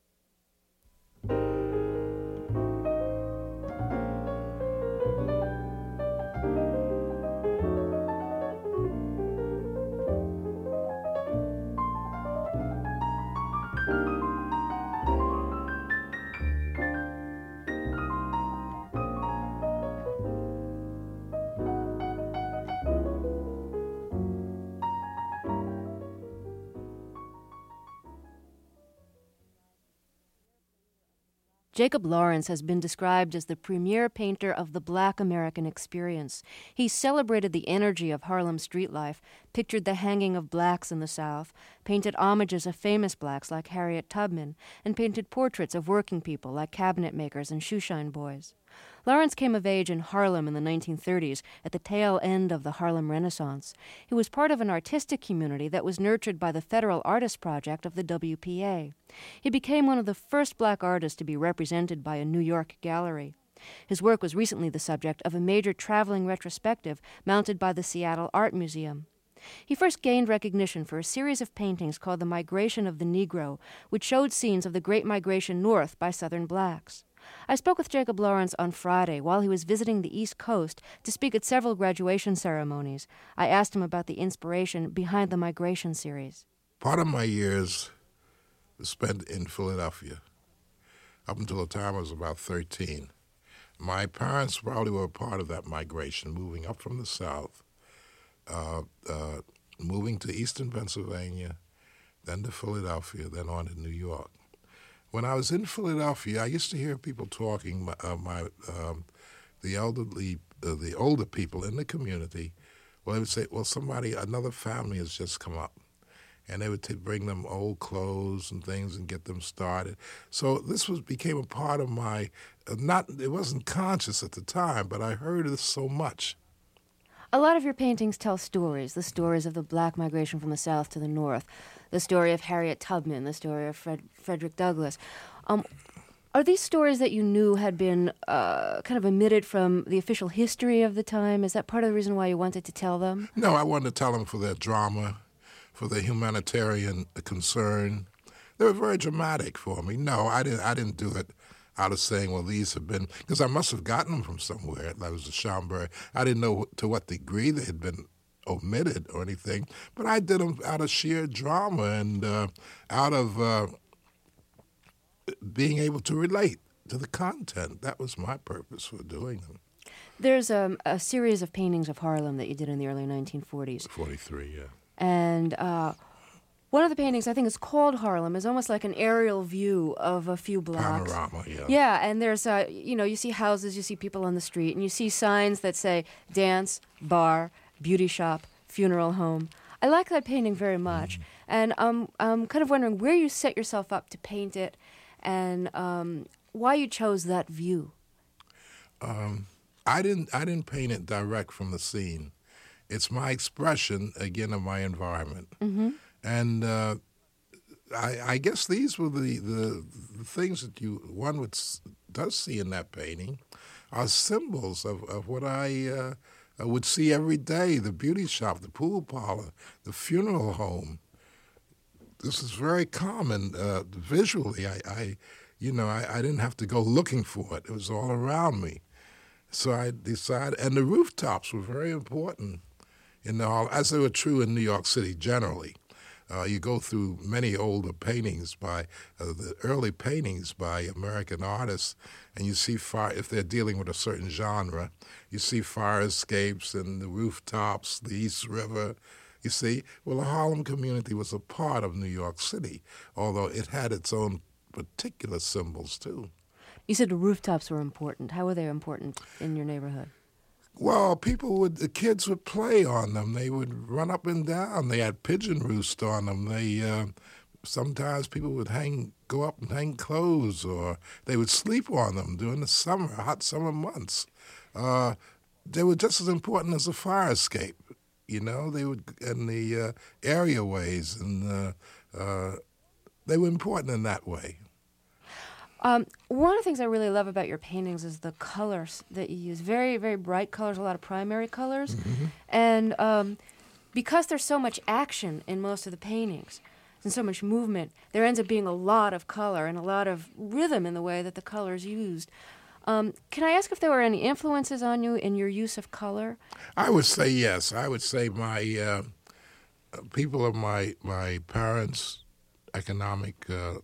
Jacob Lawrence has been described as the premier painter of the Black American experience. He celebrated the energy of Harlem street life, pictured the hanging of blacks in the South, painted homages of famous blacks like Harriet Tubman, and painted portraits of working people like cabinet makers and shoeshine boys. Lawrence came of age in Harlem in the 1930s, at the tail end of the Harlem Renaissance. He was part of an artistic community that was nurtured by the Federal Artists Project of the WPA. He became one of the first black artists to be represented by a New York gallery. His work was recently the subject of a major traveling retrospective mounted by the Seattle Art Museum. He first gained recognition for a series of paintings called The Migration of the Negro, which showed scenes of the Great Migration North by Southern blacks. I spoke with Jacob Lawrence on Friday while he was visiting the East Coast to speak at several graduation ceremonies. I asked him about the inspiration behind the Migration series. Part of my years was spent in Philadelphia, up until the time I was about 13. My parents probably were a part of that migration, moving up from the South, moving to eastern Pennsylvania, then to Philadelphia, then on to New York. When I was in Philadelphia, I used to hear people talking, the older people in the community. Well, they would say, well, another family has just come up. and they would bring them old clothes and things and get them started. So this became a part of my, it wasn't conscious at the time, but I heard this so much. A lot of your paintings tell stories, the stories of the black migration from the South to the North, the story of Harriet Tubman, the story of Frederick Douglass. Are these stories that you knew had been kind of omitted from the official history of the time? Is that part of the reason why you wanted to tell them? No, I wanted to tell them for their drama, for their humanitarian concern. They were very dramatic for me. No, I didn't do it out of saying, well, these have been, because I must have gotten them from somewhere. That was the Schomburg. I didn't know to what degree they had been omitted or anything, but I did them out of sheer drama and out of being able to relate to the content. That was my purpose for doing them. There's a series of paintings of Harlem that you did in the early 1940s. 43, yeah. And one of the paintings, I think it's called Harlem, is almost like an aerial view of a few blocks. Panorama, yeah. Yeah, and there's, you see houses, you see people on the street, and you see signs that say dance, bar, beauty shop, funeral home. I like that painting very much. And I'm kind of wondering where you set yourself up to paint it and why you chose that view. I didn't paint it direct from the scene. It's my expression, again, of my environment. Mm-hmm. And I guess these were the things that one does see in that painting are symbols of what I would see every day: the beauty shop, the pool parlor, the funeral home. This is very common visually. I didn't have to go looking for it. It was all around me. So I decided, and the rooftops were very important as they were true in New York City generally. You go through many older paintings by the early paintings by American artists, and you see if they're dealing with a certain genre, you see fire escapes and the rooftops, the East River. You see, well, the Harlem community was a part of New York City, although it had its own particular symbols too. You said the rooftops were important. How were they important in your neighborhood? Well, the kids would play on them. They would run up and down. They had pigeon roost on them. Sometimes people would go up and hang clothes, or they would sleep on them during the hot summer months. They were just as important as a fire escape. They would, and the areaways, and they were important in that way. One of the things I really love about your paintings is the colors that you use. Very, very bright colors, a lot of primary colors. Mm-hmm. And because there's so much action in most of the paintings and so much movement, there ends up being a lot of color and a lot of rhythm in the way that the color is used. Can I ask if there were any influences on you in your use of color? I would say yes. I would say my people of my parents' economic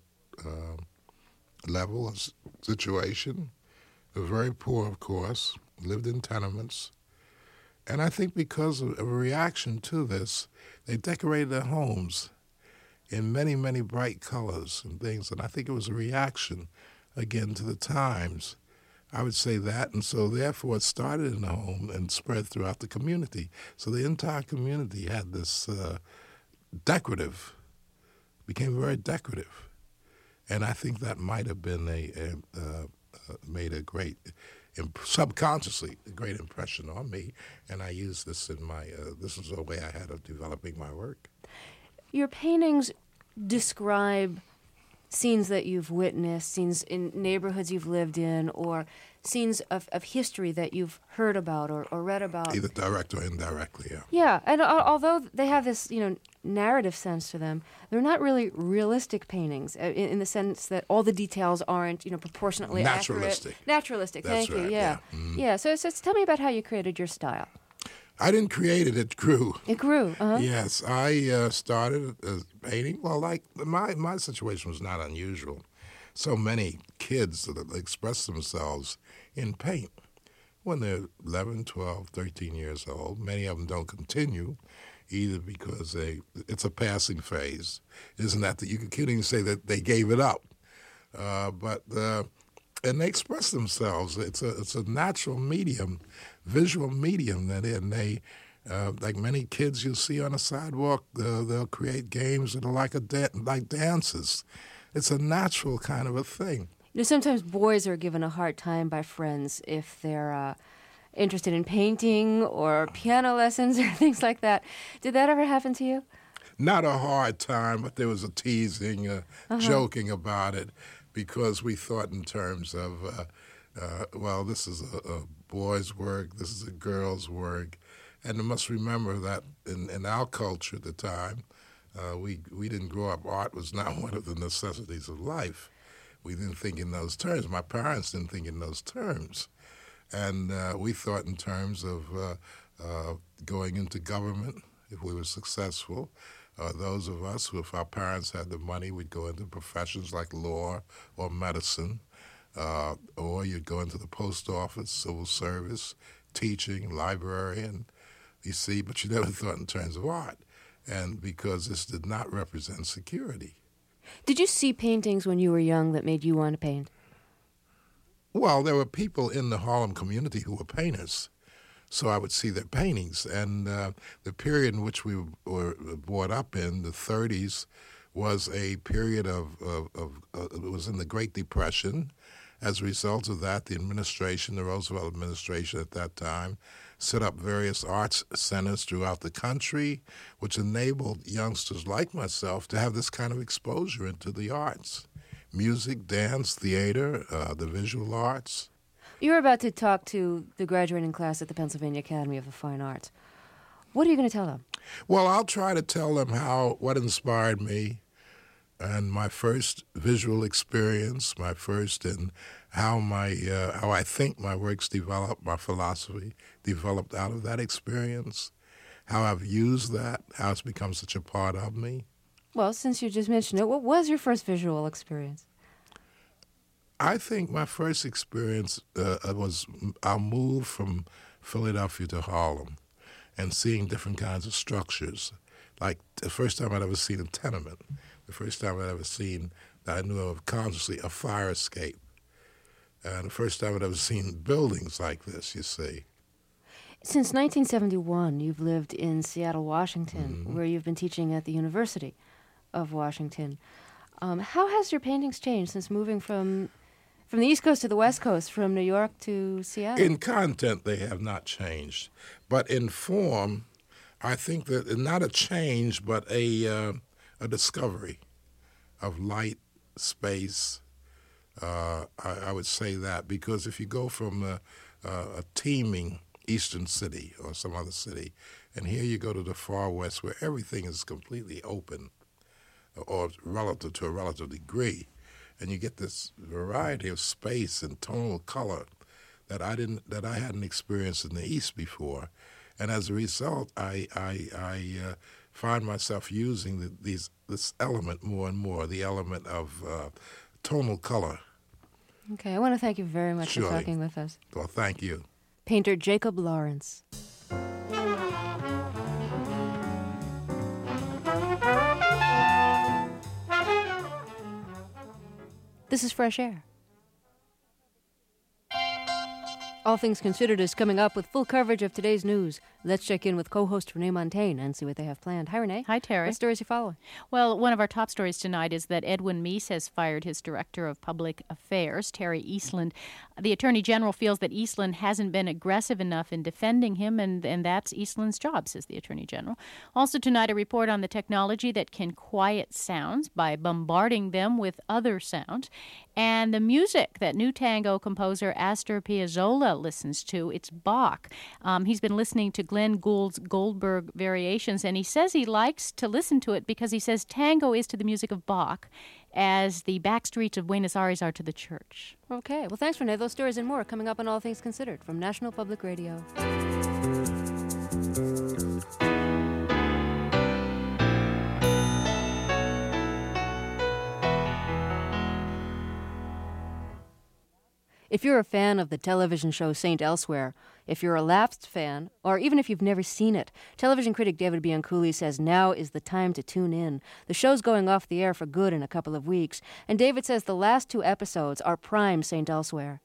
level of situation. They were very poor, of course, lived in tenements. And I think because of a reaction to this, they decorated their homes in many, many bright colors and things. And I think it was a reaction, again, to the times. I would say that. And so, therefore, it started in the home and spread throughout the community. So the entire community had this became very decorative. And I think that might have been made a great, subconsciously, a great impression on me. And I use this in this is the way I had of developing my work. Your paintings describe scenes that you've witnessed, scenes in neighborhoods you've lived in, or scenes of history that you've heard about or read about. Either direct or indirectly, yeah. Yeah, and although they have this, narrative sense to them, they're not really realistic paintings in the sense that all the details aren't, proportionately naturalistic. Accurate. Naturalistic, That's thank you, right, yeah. Yeah, so tell me about how you created your style. I didn't create it, it grew. It grew, uh-huh. Yes, I started painting. Well, like, my situation was not unusual. So many kids that express themselves in paint when they're 11, 12, 13 years old. Many of them don't continue, either because it's a passing phase. Isn't that you can't even say that they gave it up. And they express themselves. It's a natural medium, visual medium, and they Like many kids you'll see on a sidewalk, they'll create games that are like dances. It's a natural kind of a thing. You know, sometimes boys are given a hard time by friends if they're interested in painting or piano lessons or things like that. Did that ever happen to you? Not a hard time, but there was a teasing, joking about it, because we thought in terms of, well, this is a boy's work, this is a girl's work. And you must remember that in our culture at the time, we didn't grow up. Art was not one of the necessities of life. We didn't think in those terms. My parents didn't think in those terms. And we thought in terms of going into government if we were successful. Those of us who, if our parents had the money, would go into professions like law or medicine, or you'd go into the post office, civil service, teaching, librarian, you see, but you never thought in terms of art, and because this did not represent security. Did you see paintings when you were young that made you want to paint? Well, there were people in the Harlem community who were painters, so I would see their paintings. And the period in which we were brought up in, the 30s, was a period it was in the Great Depression. As a result of that, the Roosevelt administration at that time, set up various arts centers throughout the country, which enabled youngsters like myself to have this kind of exposure into the arts. Music, dance, theater, the visual arts. You're about to talk to the graduating class at the Pennsylvania Academy of the Fine Arts. What are you going to tell them? Well, I'll try to tell them what inspired me and my first visual experience, and how I think my works developed, my philosophy developed out of that experience, how I've used that, how it's become such a part of me. Well, since you just mentioned it, what was your first visual experience? I think my first experience was our move from Philadelphia to Harlem and seeing different kinds of structures. Like the first time I'd ever seen a tenement, the first time I'd ever seen, that I knew of consciously, a fire escape. And the first time I'd ever seen buildings like this, you see. Since 1971, you've lived in Seattle, Washington, where you've been teaching at the University of Washington. How has your paintings changed since moving from the East Coast to the West Coast, from New York to Seattle? In content, they have not changed. But in form, I think that not a change, but a discovery of light, space. I would say that, because if you go from a teeming eastern city or some other city, and here you go to the far west where everything is completely open, or relative to a relative degree, and you get this variety of space and tonal color that I hadn't experienced in the East before, and as a result, I find myself using this element more and more, the element of tonal color. Okay, I want to thank you very much Surely. for talking with us. Well, thank you. Painter Jacob Lawrence. This is Fresh Air. All Things Considered is coming up with full coverage of today's news. Let's check in with co-host Renee Montagne and see what they have planned. Hi, Renee. Hi, Terry. What stories are you following? Well, one of our top stories tonight is that Edwin Meese has fired his Director of Public Affairs, Terry Eastland. The Attorney General feels that Eastland hasn't been aggressive enough in defending him, and that's Eastland's job, says the Attorney General. Also tonight, a report on the technology that can quiet sounds by bombarding them with other sounds, and the music that new tango composer Astor Piazzolla listens to. It's Bach. He's been listening to Glenn Gould's Goldberg Variations, and he says he likes to listen to it because he says tango is to the music of Bach as the back streets of Buenos Aires are to the church. Okay, well, thanks, Renee. Those stories and more coming up on All Things Considered from National Public Radio. If you're a fan of the television show St. Elsewhere, if you're a lapsed fan, or even if you've never seen it, television critic David Bianculli says now is the time to tune in. The show's going off the air for good in a couple of weeks, and David says the last 2 episodes are prime St. Elsewhere.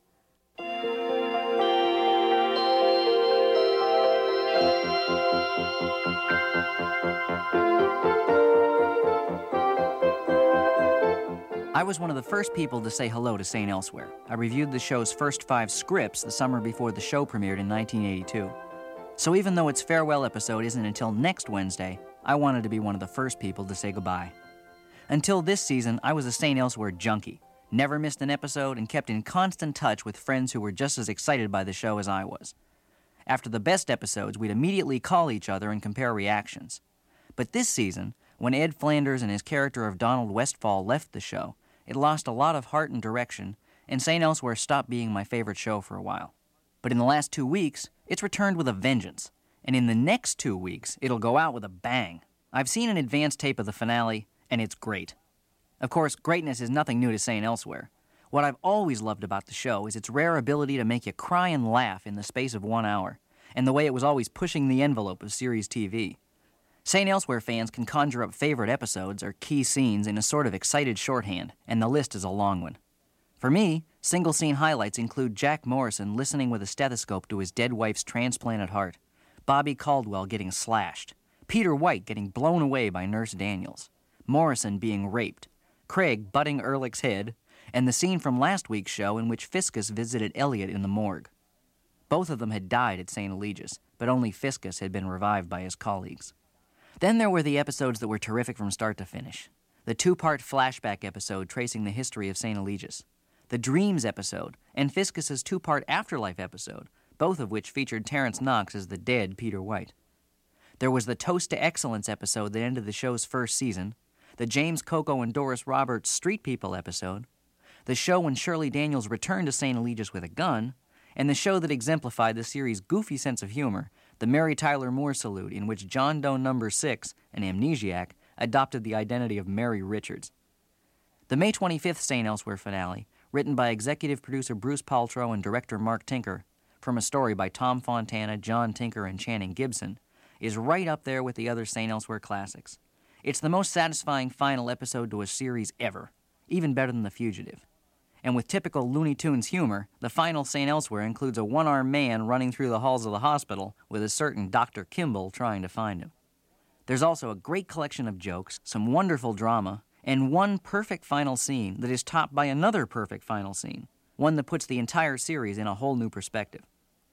I was one of the first people to say hello to St. Elsewhere. I reviewed the show's first 5 scripts the summer before the show premiered in 1982. So even though its farewell episode isn't until next Wednesday, I wanted to be one of the first people to say goodbye. Until this season, I was a St. Elsewhere junkie. Never missed an episode and kept in constant touch with friends who were just as excited by the show as I was. After the best episodes, we'd immediately call each other and compare reactions. But this season, when Ed Flanders and his character of Donald Westfall left the show, it lost a lot of heart and direction, and St. Elsewhere stopped being my favorite show for a while. But in the last 2 weeks, it's returned with a vengeance. And in the next 2 weeks, it'll go out with a bang. I've seen an advance tape of the finale, and it's great. Of course, greatness is nothing new to St. Elsewhere. What I've always loved about the show is its rare ability to make you cry and laugh in the space of 1 hour, and the way it was always pushing the envelope of series TV. St. Elsewhere fans can conjure up favorite episodes or key scenes in a sort of excited shorthand, and the list is a long one. For me, single-scene highlights include Jack Morrison listening with a stethoscope to his dead wife's transplanted heart, Bobby Caldwell getting slashed, Peter White getting blown away by Nurse Daniels, Morrison being raped, Craig butting Ehrlich's head, and the scene from last week's show in which Fiscus visited Elliot in the morgue. Both of them had died at St. Eligius, but only Fiscus had been revived by his colleagues. Then there were the episodes that were terrific from start to finish. The 2-part flashback episode tracing the history of St. Eligius, the Dreams episode, and Fiscus's 2-part Afterlife episode, both of which featured Terrence Knox as the dead Peter White. There was the Toast to Excellence episode that ended the show's first season, the James Coco and Doris Roberts Street People episode, the show when Shirley Daniels returned to St. Eligius with a gun, and the show that exemplified the series' goofy sense of humor, the Mary Tyler Moore Salute, in which John Doe No. 6, an amnesiac, adopted the identity of Mary Richards. The May 25th St. Elsewhere finale, written by executive producer Bruce Paltrow and director Mark Tinker, from a story by Tom Fontana, John Tinker, and Channing Gibson, is right up there with the other St. Elsewhere classics. It's the most satisfying final episode to a series ever, even better than The Fugitive. And with typical Looney Tunes humor, the final St. Elsewhere includes a one-armed man running through the halls of the hospital with a certain Dr. Kimball trying to find him. There's also a great collection of jokes, some wonderful drama, and one perfect final scene that is topped by another perfect final scene, one that puts the entire series in a whole new perspective.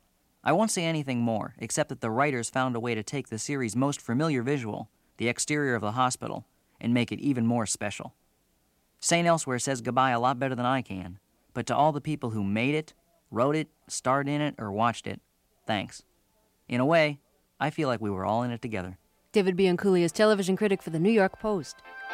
I won't say anything more, except that the writers found a way to take the series' most familiar visual, the exterior of the hospital, and make it even more special. St. Elsewhere says goodbye a lot better than I can, but to all the people who made it, wrote it, starred in it, or watched it, thanks. In a way, I feel like we were all in it together. David Bianculli is television critic for the New York Post.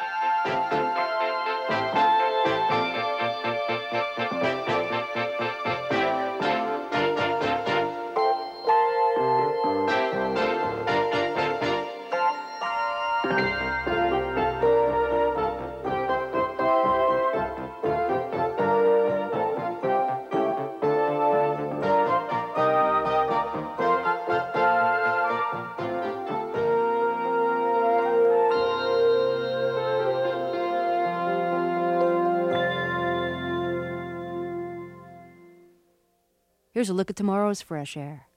Here's a look at tomorrow's Fresh Air.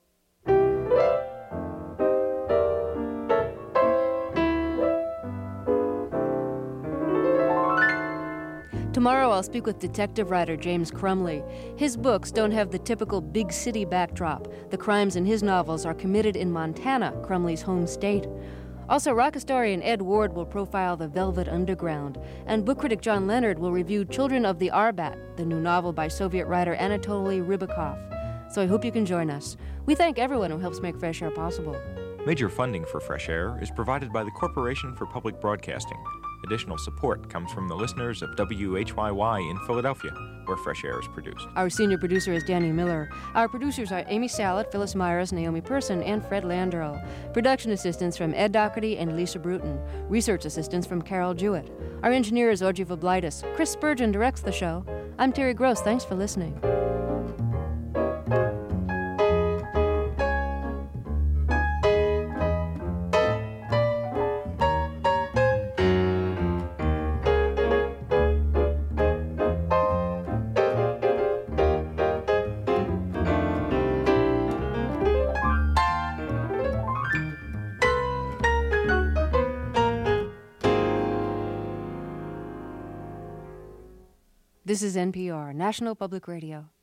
Tomorrow I'll speak with detective writer James Crumley. His books don't have the typical big city backdrop. The crimes in his novels are committed in Montana, Crumley's home state. Also, rock historian Ed Ward will profile the Velvet Underground, and book critic John Leonard will review Children of the Arbat, the new novel by Soviet writer Anatoly Rybakov. So I hope you can join us. We thank everyone who helps make Fresh Air possible. Major funding for Fresh Air is provided by the Corporation for Public Broadcasting. Additional support comes from the listeners of WHYY in Philadelphia, where Fresh Air is produced. Our senior producer is Danny Miller. Our producers are Amy Sallet, Phyllis Myers, Naomi Person, and Fred Landro. Production assistants from Ed Doherty and Lisa Bruton. Research assistants from Carol Jewett. Our engineer is Audrey Voblitis. Chris Spurgeon directs the show. I'm Terry Gross. Thanks for listening. This is NPR, National Public Radio.